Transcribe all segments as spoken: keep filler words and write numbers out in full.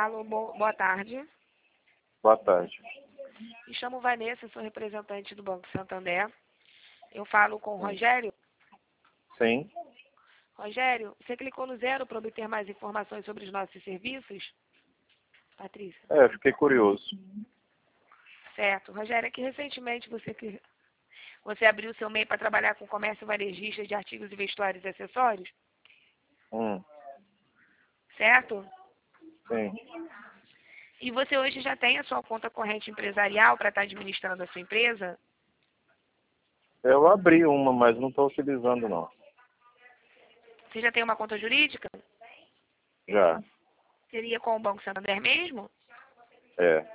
Alô, bo- boa tarde. Boa tarde. Me chamo Vanessa, sou representante do Banco Santander. Eu falo com o Sim. Rogério. Sim. Rogério, você clicou no zero para obter mais informações sobre os nossos serviços? Patrícia. É, eu fiquei curioso. Certo. Rogério, é que recentemente você, que- você abriu seu MEI para trabalhar com comércio varejista de artigos e vestuários e acessórios? Hum, Certo? sim. E você hoje já tem a sua conta corrente empresarial para estar administrando a sua empresa? Eu abri uma, mas não estou utilizando não. Você já tem uma conta jurídica? Já. Seria com o Banco Santander mesmo? É.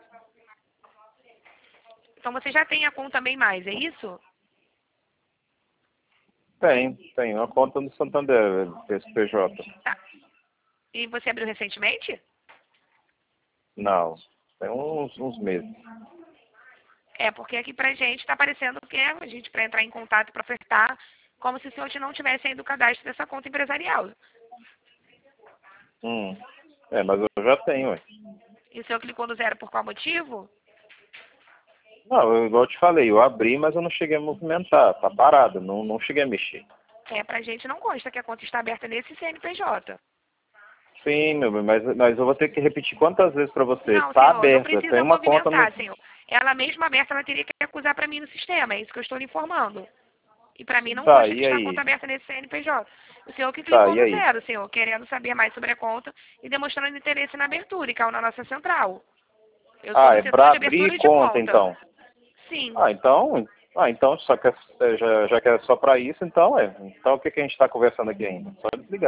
Então você já tem a conta Bem Mais, é isso? Tem, tem. Uma conta no Santander, P S P J. Tá. E você abriu recentemente? Não. Tem uns, uns meses. É, porque aqui pra gente está aparecendo que é a gente para entrar em contato para ofertar, como se o senhor não tivesse ainda o cadastro dessa conta empresarial. Hum. É, mas eu já tenho, ué. E o senhor clicou no zero por qual motivo? Não, eu, igual eu te falei, eu abri, mas eu não cheguei a movimentar. Tá parado, não, não cheguei a mexer. É, pra gente não consta que a conta está aberta nesse C N P J. Sim, meu bem, mas, mas eu vou ter que repetir quantas vezes para você. Não, Tá senhor, não aberta, precisa tem uma conta no... movimentar, senhor. Ela mesma aberta, ela teria que acusar para mim no sistema, é isso que eu estou lhe informando. E para mim não Tá, consta que e está a aí? conta aberta nesse C N P J. O senhor que Tá, clicou e no aí? zero, senhor, querendo saber mais sobre a conta e demonstrando interesse na abertura e caiu na nossa central. Eu sou Ah, do é setor para de abrir abertura de conta, conta. então. Sim. Ah, então, ah, então só que é- já, já que é só para isso, então é. Então o que, que a gente está conversando aqui ainda? Só desligar.